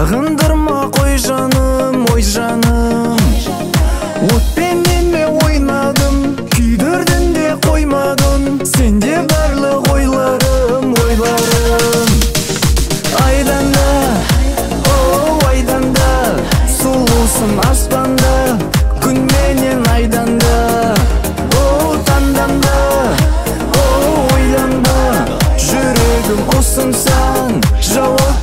Сағындырма қой жаным, ой жаным. Отпенен де ойнадым, күйдірдің де қоймадың. Сенде барлық ойларым, ойларым. Айдан да, о айдан да, сұлусың аспанда, күн менен айдан да. О таңданда, о ойланба, жүрегім ұсынсаң жауап